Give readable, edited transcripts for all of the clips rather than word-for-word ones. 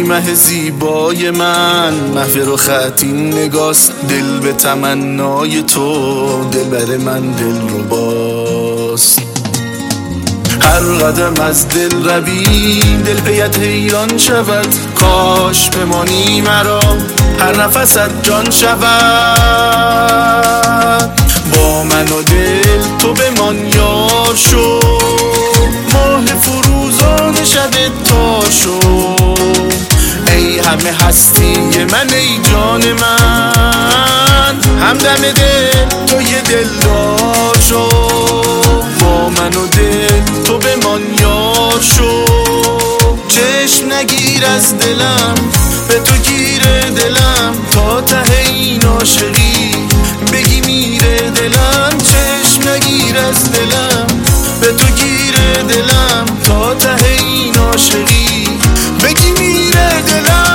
مه زیبای من، محو رو خطین نگاست، دل به تمنای تو، دل بر من دل رو باست. هر قدم از دل روی دل پیت حیران شود، کاش بمانی مرا هر نفست جان شود. با من و دل تو بمان یار شو، ماه فروزان شب تا شو. ای همه هستی من ای جان من، همدم دل تو یه دلدار شو. با من و دل تو بمان یار شو، چشم نگیر از دلم، به تو گیره دلم تا ته این عاشقی بگی میره دلم. چشم نگیر از دلم، به تو گیره دلم تا ته این عاشقی بگی میره دلم.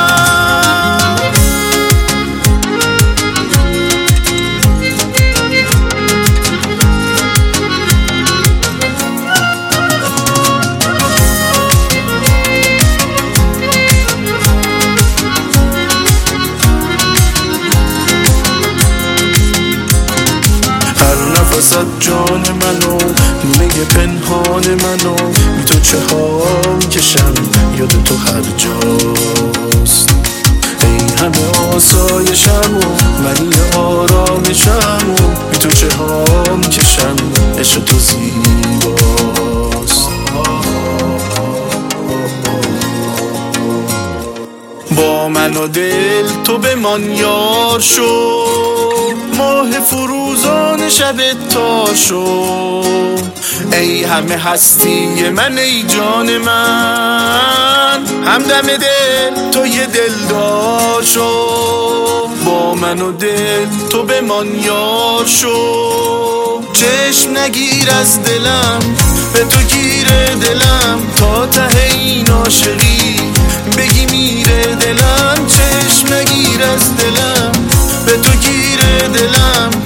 نفست جان منو میگه پنهان منو، بی تو چه ها کشم یاد تو هر جاست. ای همه آسایشم و منی آرامشم و بی تو چه ها کشم عشق تو زیباست. با من و دل تو بمان یار شو، ماه فروزان شب تا شو. ای همه هستی من ای جان من، همدم دل تو یه دلدار شو. با من و دل تو بمان یار شو، چشم نگیر از دلم، به تو گیره دلم تا ته این عاشقی بگی میره دلم. چشم نگیر از دلم، به تو گیره دلم